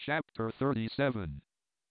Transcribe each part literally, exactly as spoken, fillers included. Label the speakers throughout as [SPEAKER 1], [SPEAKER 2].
[SPEAKER 1] Chapter thirty-seven.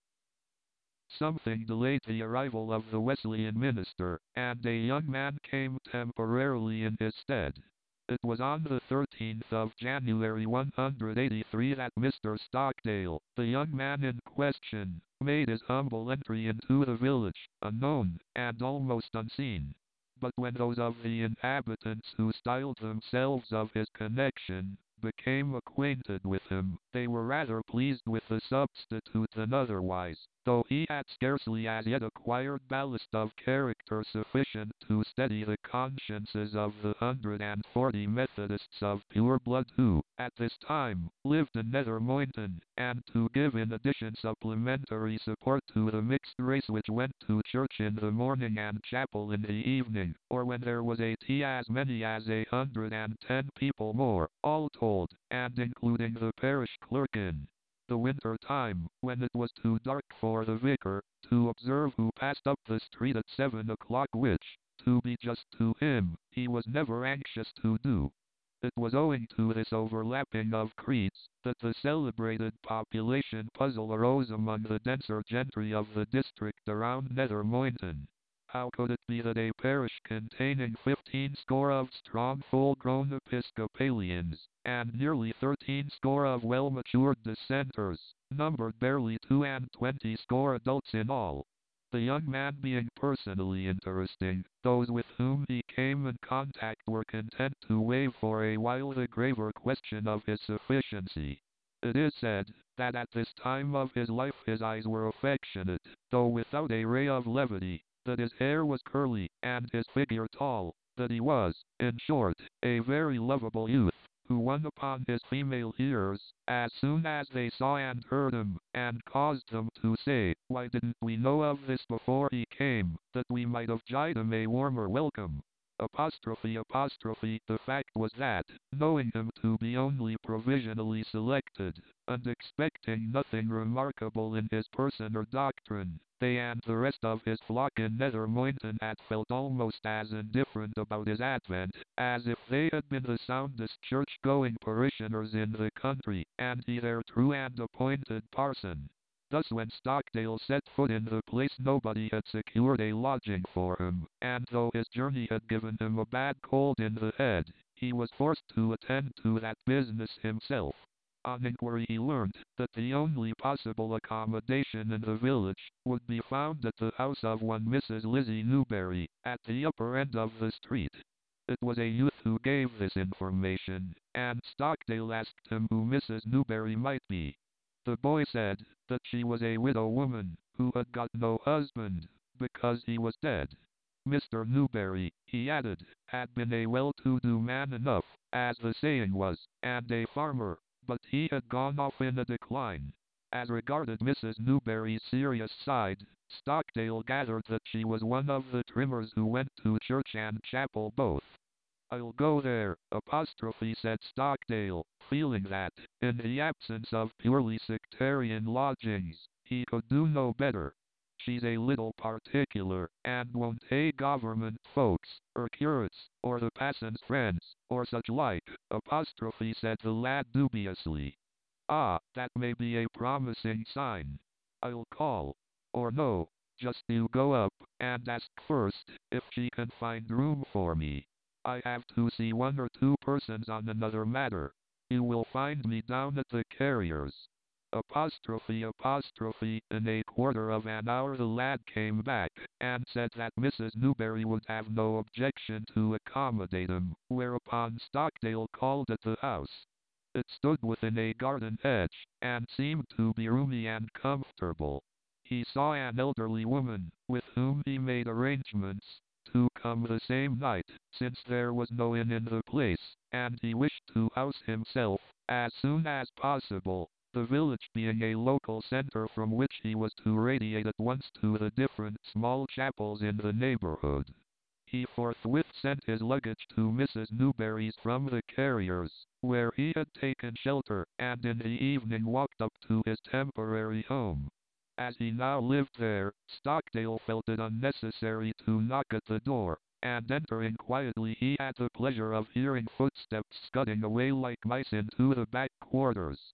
[SPEAKER 1] Something delayed the arrival of the Wesleyan minister, and a young man came temporarily in his stead. It was on the thirteenth of January one hundred eighty-three that Mister Stockdale, the young man in question, made his humble entry into the village, unknown, and almost unseen. But when those of the inhabitants who styled themselves of his connection became acquainted with him, they were rather pleased with the substitute than otherwise, though he had scarcely as yet acquired ballast of character sufficient to steady the consciences of the hundred and forty Methodists of pure blood who, at this time, lived in Nether Moynton, and to give in addition supplementary support to the mixed race which went to church in the morning and chapel in the evening, or when there was a tea as many as a hundred and ten people more, all told, and including the parish clerk in the winter time, when it was too dark for the vicar to observe who passed up the street at seven o'clock, which, to be just to him, he was never anxious to do. It was owing to this overlapping of creeds that the celebrated population puzzle arose among the denser gentry of the district around Nether Moynton. How could it be that a parish containing fifteen score of strong full-grown Episcopalians, and nearly thirteen score of well-matured dissenters, numbered barely two and twenty score adults in all? The young man being personally interesting, those with whom he came in contact were content to waive for a while the graver question of his sufficiency. It is said that at this time of his life his eyes were affectionate, though without a ray of levity, that his hair was curly, and his figure tall, that he was, in short, a very lovable youth, who won upon his female hearers, as soon as they saw and heard him, and caused them to say, "Why didn't we know of this before he came, that we might have jibed him a warmer welcome?" Apostrophe apostrophe The fact was that, knowing him to be only provisionally selected, and expecting nothing remarkable in his person or doctrine, they and the rest of his flock in Nether Moynton had felt almost as indifferent about his advent, as if they had been the soundest church-going parishioners in the country, and he their true and appointed parson. Thus when Stockdale set foot in the place nobody had secured a lodging for him, and though his journey had given him a bad cold in the head, he was forced to attend to that business himself. On inquiry he learned that the only possible accommodation in the village would be found at the house of one Missus Lizzie Newberry, at the upper end of the street. It was a youth who gave this information, and Stockdale asked him who Missus Newberry might be. The boy said that she was a widow woman, who had got no husband, because he was dead. Mister Newberry, he added, had been a well-to-do man enough, as the saying was, and a farmer, but he had gone off in a decline. As regarded Missus Newberry's serious side, Stockdale gathered that she was one of the trimmers who went to church and chapel both. "I'll go there," apostrophe said Stockdale, feeling that, in the absence of purely sectarian lodgings, he could do no better. "She's a little particular, and won't hae government folks, or curates, or the passon's friends, or such like," apostrophe said the lad dubiously. "Ah, that may be a promising sign. I'll call. Or no, just you go up, and ask first, if she can find room for me. I have to see one or two persons on another matter. You will find me down at the carrier's." Apostrophe apostrophe In a quarter of an hour the lad came back, and said that Missus Newberry would have no objection to accommodate him, whereupon Stockdale called at the house. It stood within a garden hedge, and seemed to be roomy and comfortable. He saw an elderly woman, with whom he made arrangements to come the same night, since there was no inn in the place, and he wished to house himself, as soon as possible, the village being a local center from which he was to radiate at once to the different small chapels in the neighborhood. He forthwith sent his luggage to Missus Newberry's from the carrier's, where he had taken shelter, and in the evening walked up to his temporary home. As he now lived there, Stockdale felt it unnecessary to knock at the door, and entering quietly he had the pleasure of hearing footsteps scudding away like mice into the back quarters.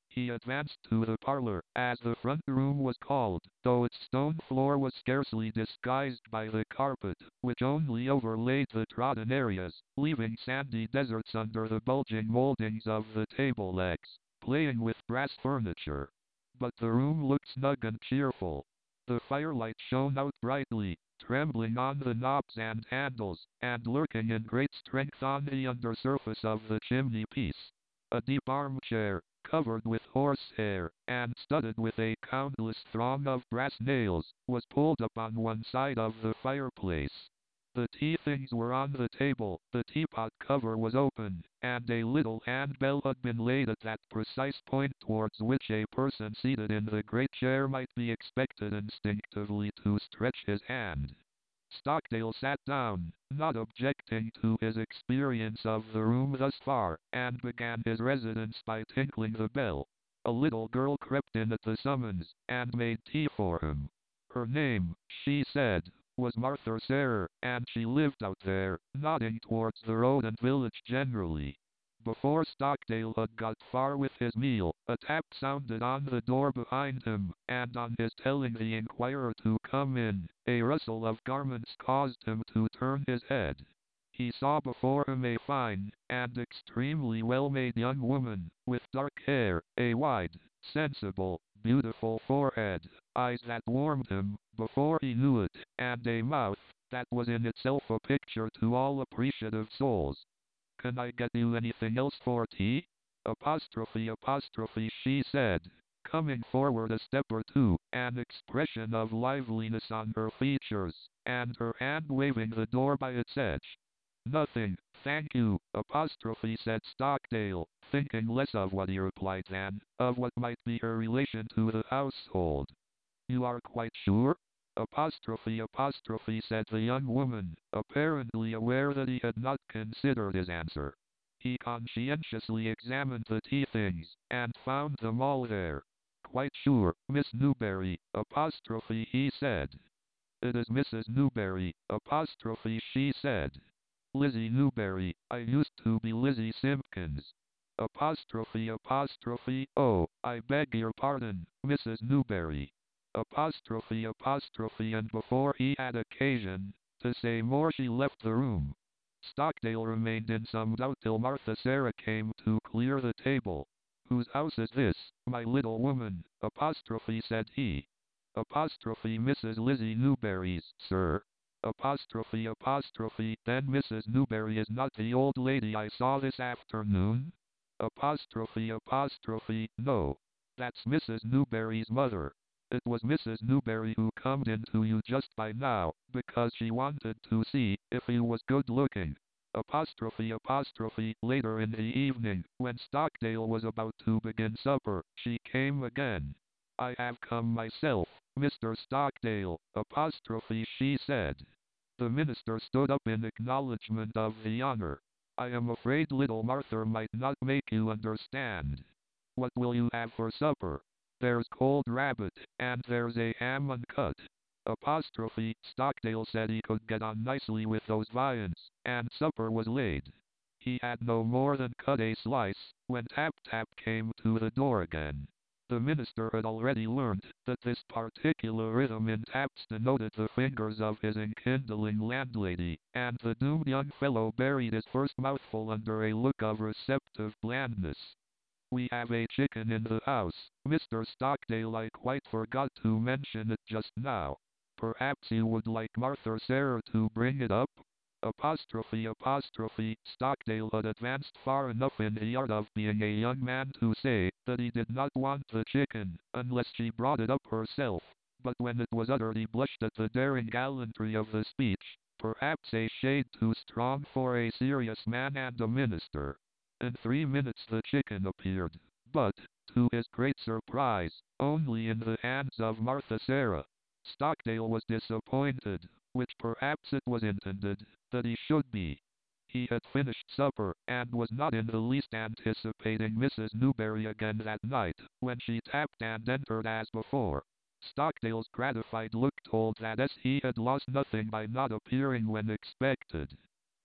[SPEAKER 1] He advanced to the parlor, as the front room was called, though its stone floor was scarcely disguised by the carpet, which only overlaid the trodden areas, leaving sandy deserts under the bulging moldings of the table legs, playing with brass furniture. But the room looked snug and cheerful. The firelight shone out brightly, trembling on the knobs and handles, and lurking in great strength on the undersurface of the chimney-piece. A deep armchair, covered with horsehair, and studded with a countless throng of brass nails, was pulled up on one side of the fireplace. The tea things were on the table, the teapot cover was open, and a little handbell had been laid at that precise point towards which a person seated in the great chair might be expected instinctively to stretch his hand. Stockdale sat down, not objecting to his experience of the room thus far, and began his residence by tinkling the bell. A little girl crept in at the summons, and made tea for him. Her name, she said, was Martha Serrer, and she lived out there, nodding towards the road and village generally. Before Stockdale had got far with his meal, a tap sounded on the door behind him, and on his telling the inquirer to come in, a rustle of garments caused him to turn his head. He saw before him a fine, and extremely well-made young woman, with dark hair, a wide, sensible, beautiful forehead, eyes that warmed him, before he knew it, and a mouth, that was in itself a picture to all appreciative souls. "Can I get you anything else for tea?" Apostrophe apostrophe she said, coming forward a step or two, an expression of liveliness on her features, and her hand waving the door by its edge. "Nothing, thank you," apostrophe said Stockdale, thinking less of what he replied than of what might be her relation to the household. "You are quite sure?" Apostrophe apostrophe said the young woman, apparently aware that he had not considered his answer. He conscientiously examined the tea things, and found them all there. "Quite sure, Miss Newberry," apostrophe he said. "It is Missus Newberry," apostrophe she said. "Lizzie Newberry, I used to be Lizzie Simpkins." Apostrophe apostrophe, "Oh, I beg your pardon, Missus Newberry." Apostrophe apostrophe and before he had occasion to say more she left the room. Stockdale remained in some doubt till Martha Serrer came to clear the table. "Whose house is this, my little woman?" apostrophe said he. Apostrophe Missus Lizzie Newberry's, sir. Apostrophe apostrophe Then Missus Newberry is not the old lady I saw this afternoon? Apostrophe apostrophe No. That's Missus Newberry's mother. It was Missus Newberry who comed in to you just by now, because she wanted to see if you was good looking. Apostrophe apostrophe Later in the evening, when Stockdale was about to begin supper, she came again. "I have come myself, Mister Stockdale," apostrophe she said. The minister stood up in acknowledgment of the honor. "I am afraid little Martha might not make you understand. What will you have for supper?" "There's cold rabbit, and there's a ham uncut." Apostrophe Stockdale said he could get on nicely with those viands, and supper was laid. He had no more than cut a slice, when tap-tap came to the door again. The minister had already learnt that this particular rhythm in taps denoted the fingers of his enkindling landlady, and the doomed young fellow buried his first mouthful under a look of receptive blandness. "We have a chicken in the house, Mister Stockdale. I quite forgot to mention it just now. Perhaps you would like Martha Serrer to bring it up?" Apostrophe apostrophe Stockdale had advanced far enough in the art of being a young man to say that he did not want the chicken, unless she brought it up herself, but when it was uttered he blushed at the daring gallantry of the speech, perhaps a shade too strong for a serious man and a minister. In three minutes the chicken appeared, but, to his great surprise, only in the hands of Martha Serrer. Stockdale was disappointed, which perhaps it was intended that he should be. He had finished supper, and was not in the least anticipating Missus Newberry again that night, when she tapped and entered as before. Stockdale's gratified look told that as he had lost nothing by not appearing when expected.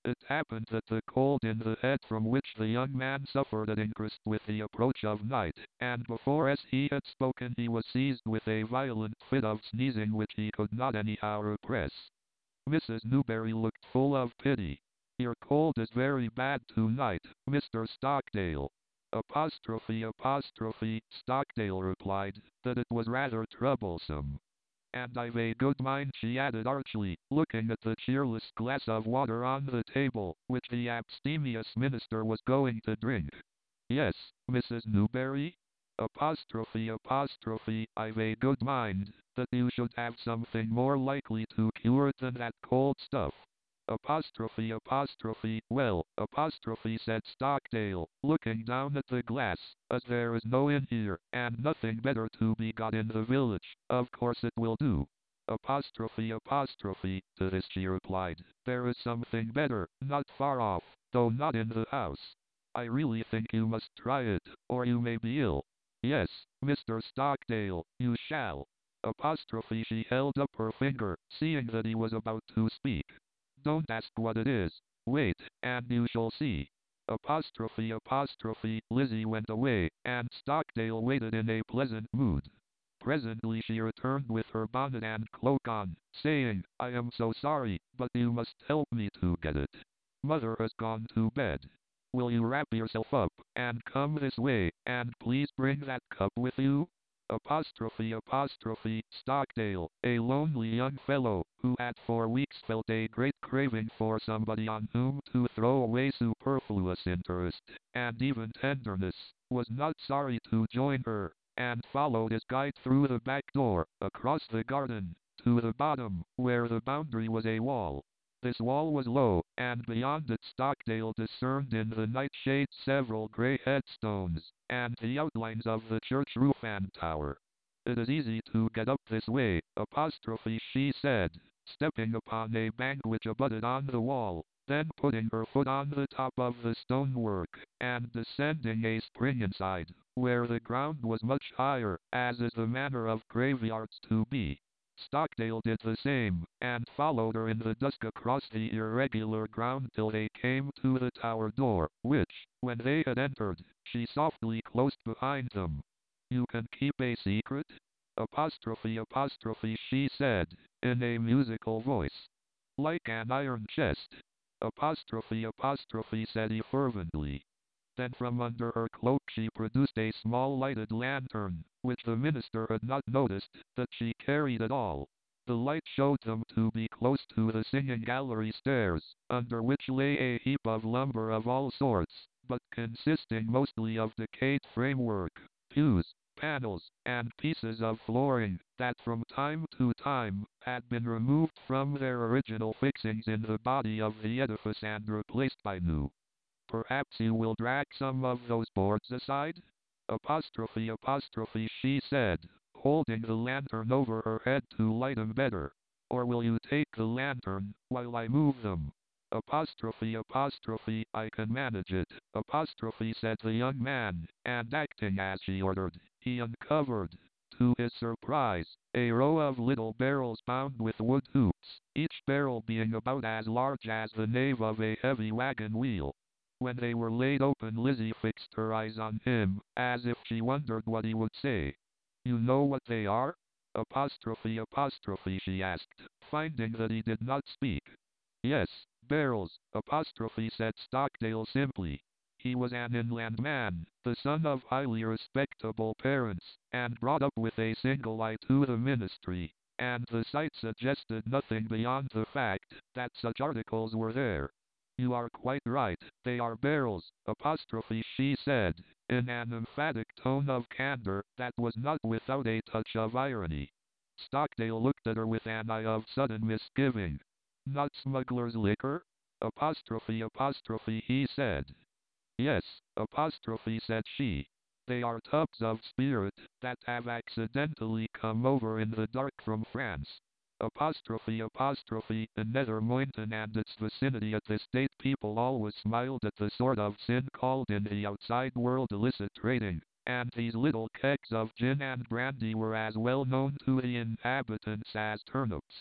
[SPEAKER 1] It happened that the cold in the head from which the young man suffered had increased with the approach of night, and before as he had spoken he was seized with a violent fit of sneezing which he could not anyhow repress. Missus Newberry looked full of pity. "Your cold is very bad tonight, Mister Stockdale." Apostrophe apostrophe Stockdale replied that it was rather troublesome. "And I've a good mind," she added archly, looking at the cheerless glass of water on the table, which the abstemious minister was going to drink. "Yes, Missus Newberry? Apostrophe apostrophe I've a good mind that you should have something more likely to cure it than that cold stuff." Apostrophe apostrophe well, apostrophe said Stockdale, looking down at the glass, as there is no inn here, and nothing better to be got in the village, of course it will do. Apostrophe apostrophe to this she replied, "There is something better, not far off, though not in the house. I really think you must try it, or you may be ill. Yes, Mister Stockdale, you shall." Apostrophe she held up her finger, seeing that he was about to speak. "Don't ask what it is. Wait, and you shall see." Apostrophe apostrophe Lizzie went away, and Stockdale waited in a pleasant mood. Presently she returned with her bonnet and cloak on, saying, "I am so sorry, but you must help me to get it. Mother has gone to bed. Will you wrap yourself up, and come this way, and please bring that cup with you?" Apostrophe apostrophe Stockdale, a lonely young fellow, who had for weeks felt a great craving for somebody on whom to throw away superfluous interest, and even tenderness, was not sorry to join her, and followed his guide through the back door, across the garden, to the bottom, where the boundary was a wall. This wall was low, and beyond it Stockdale discerned in the night shade several grey headstones, and the outlines of the church roof and tower. "It is easy to get up this way," apostrophe she said, stepping upon a bank which abutted on the wall, then putting her foot on the top of the stonework, and descending a spring inside, where the ground was much higher, as is the manner of graveyards to be. Stockdale did the same, and followed her in the dusk across the irregular ground till they came to the tower door, which, when they had entered, she softly closed behind them. "You can keep a secret?" Apostrophe apostrophe she said, in a musical voice. "Like an iron chest." Apostrophe apostrophe said he fervently. Then from under her cloak she produced a small lighted lantern, which the minister had not noticed that she carried at all. The light showed them to be close to the singing gallery stairs, under which lay a heap of lumber of all sorts, but consisting mostly of decayed framework, pews, panels, and pieces of flooring, that from time to time had been removed from their original fixings in the body of the edifice and replaced by new. "Perhaps you will drag some of those boards aside?" Apostrophe apostrophe she said, holding the lantern over her head to light 'em better. "Or will you take the lantern, while I move them?" Apostrophe apostrophe I can manage it, apostrophe said the young man, and acting as she ordered, he uncovered, to his surprise, a row of little barrels bound with wood hoops, each barrel being about as large as the nave of a heavy wagon wheel. When they were laid open Lizzie fixed her eyes on him, as if she wondered what he would say. "You know what they are?" Apostrophe apostrophe she asked, finding that he did not speak. "Yes, barrels," apostrophe said Stockdale simply. He was an inland man, the son of highly respectable parents, and brought up with a single eye to the ministry, and the sight suggested nothing beyond the fact that such articles were there. "You are quite right, they are barrels," apostrophe she said, in an emphatic tone of candor that was not without a touch of irony. Stockdale looked at her with an eye of sudden misgiving. "Not smuggler's liquor?" Apostrophe apostrophe he said. "Yes," apostrophe said she. "They are tubs of spirit that have accidentally come over in the dark from France." Apostrophe apostrophe in Nether Moynton and its vicinity at this date people always smiled at the sort of sin called in the outside world illicit trading, and these little kegs of gin and brandy were as well known to the inhabitants as turnips.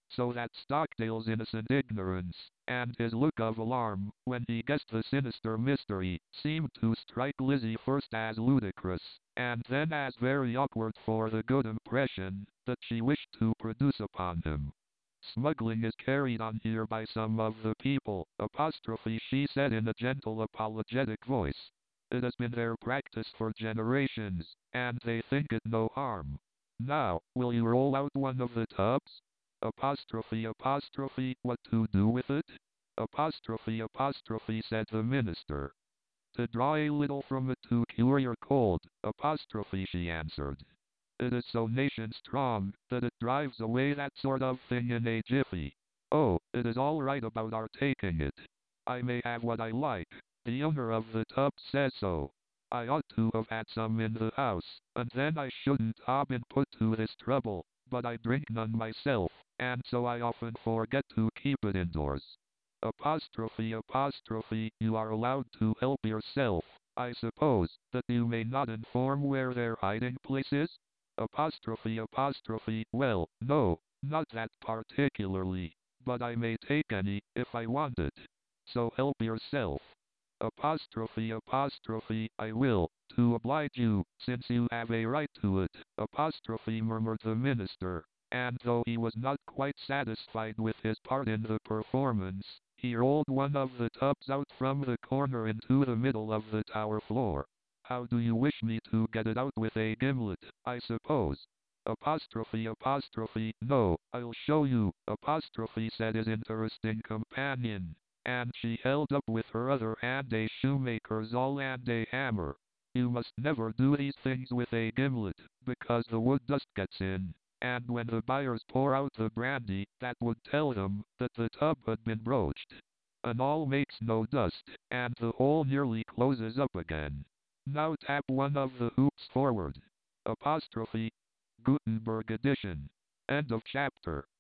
[SPEAKER 1] so that Stockdale's innocent ignorance, and his look of alarm, when he guessed the sinister mystery, seemed to strike Lizzie first as ludicrous, and then as very awkward for the good impression that she wished to produce upon him. Smuggling is carried on here by some of the people, apostrophe she said in a gentle apologetic voice. It has been their practice for generations, and they think it no harm. Now, will you roll out one of the tubs? Apostrophe apostrophe, what to do with it? Apostrophe apostrophe, said the minister. To draw a little from it to cure your cold, apostrophe, she answered. It is so nation strong, that it drives away that sort of thing in a jiffy. Oh, it is all right about our taking it. I may have what I like. The owner of the tub says so. I ought to have had some in the house, and then I shouldn't have been put to this trouble, but I drink none myself, and so I often forget to keep it indoors. Apostrophe apostrophe, you are allowed to help yourself, I suppose, that you may not inform where their hiding place is? Apostrophe apostrophe, well, no, not that particularly, but I may take any, if I want it. So help yourself. Apostrophe apostrophe, I will, to oblige you, since you have a right to it, apostrophe, murmured the minister, and though he was not quite satisfied with his part in the performance, he rolled one of the tubs out from the corner into the middle of the tower floor. How do you wish me to get it out, with a gimlet, I suppose? Apostrophe apostrophe, no, I'll show you, apostrophe, said his interesting companion, and she held up with her other hand a shoemaker's awl and a hammer. You must never do these things with a gimlet, because the wood dust gets in, and when the buyers pour out the brandy, that would tell them that the tub had been broached. An awl makes no dust, and the hole nearly closes up again. Now tap one of the hoops forward. Apostrophe. Gutenberg edition. End of chapter.